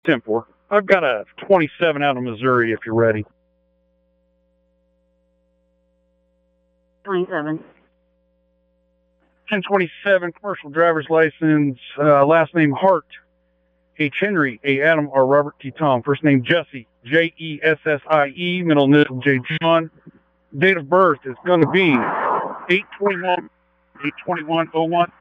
10-4. I've got a 27 out of Missouri if you're ready. 27. 1027, commercial driver's license, last name Hart, H. Henry, A. Adam, or Robert T. Tom. First name Jesse, Jessie, middle initial J. John. Date of birth is going to be 8/21/01.